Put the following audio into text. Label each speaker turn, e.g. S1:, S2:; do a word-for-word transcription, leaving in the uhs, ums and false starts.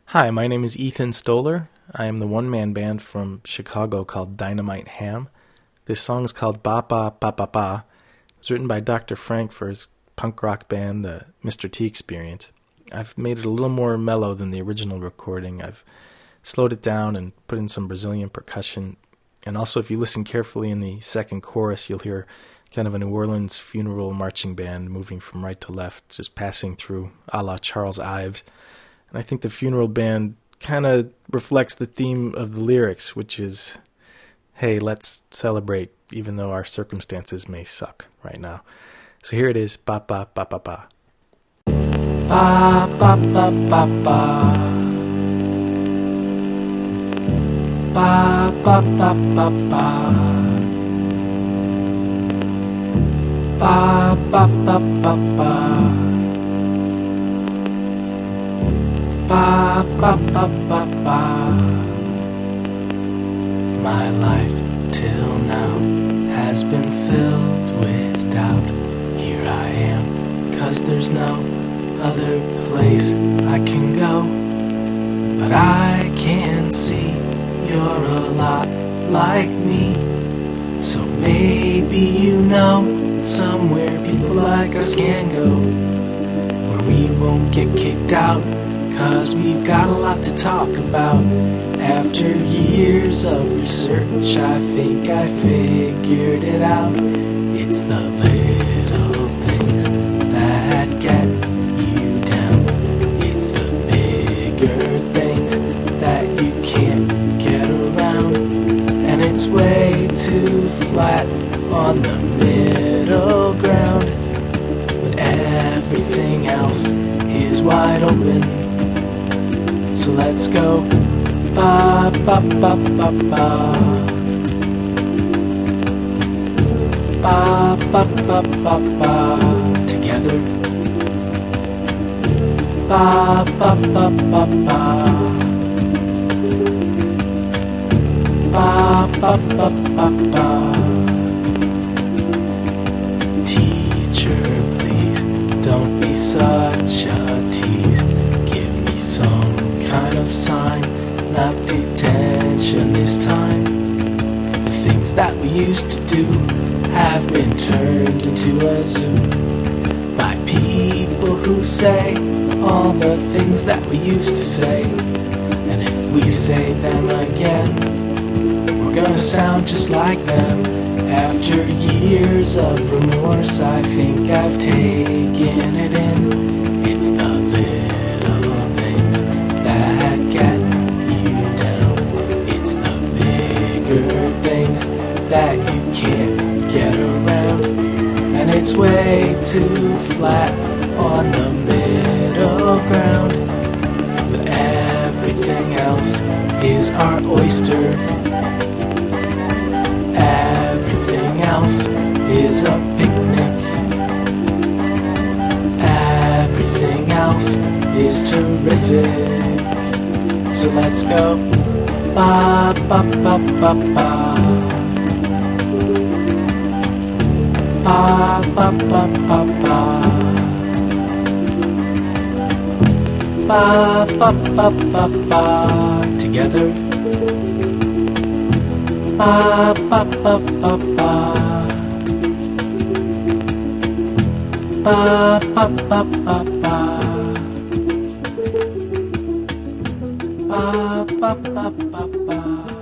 S1: Hi, my name is Ethan Stoller. I am the one-man band from Chicago called Dynamite Ham. This song is called Ba Ba Ba Ba Ba. It was written by Doctor Frank for his punk rock band, the Mister T Experience. I've made it a little more mellow than the original recording. I've slowed it down and put in some Brazilian percussion. And also, if you listen carefully in the second chorus, you'll hear kind of a New Orleans funeral marching band moving from right to left, just passing through a la Charles Ives. And I think the funeral band kind of reflects the theme of the lyrics, which is, hey, let's celebrate even though our circumstances may suck right now. So here it is, ba ba ba ba ba. Ba ba ba ba ba. Ba ba ba ba ba. Ba ba ba ba ba. Ba ba ba ba ba. My life till now has been filled with doubt. Here I am, 'cause there's no other place I can go. But I can see you're a lot like me. So maybe you know somewhere people like us can go, where we won't get kicked out, 'cause we've got a lot to talk about. After years of research, I think I figured it out. It's the little things that get you down. It's the bigger things that you can't get around. And it's way too flat on the middle ground. But everything else is wide open. So let's go, ba ba ba ba ba, ba ba ba ba ba, together, ba ba ba ba ba, ba ba ba ba ba. Teacher, please don't be such a tease. Give me some kind of sign, not detention this time. The things that we used to do have been turned into a zoo by people who say all the things that we used to say. And if we say them again, we're gonna sound just like them. After years of remorse, I think I've taken it in. It's the that you can't get around, and it's way too flat on the middle ground. But everything else is our oyster. Everything else is a picnic. Everything else is terrific. So let's go, ba ba ba ba ba. Ba ba ba ba ba. Ba ba ba ba ba. Together. Ba ba ba ba ba. Ba ba ba ba ba. Ba ba ba ba ba.